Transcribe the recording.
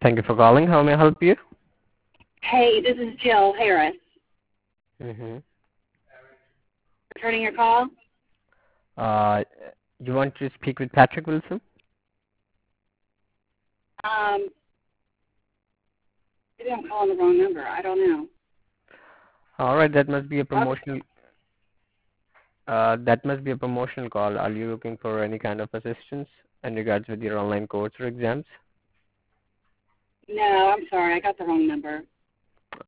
Thank you for calling. How may I help you? Hey, this is Jill Harris. Mm-hmm. Returning your call? Uh, you want to speak with Patrick Wilson? Maybe I'm calling the wrong number. I don't know. All right, that must be a Okay. promotional. That must be a promotional call. Are you looking for any kind of assistance in regards with your online course or exams? No, I'm sorry. I got the wrong number.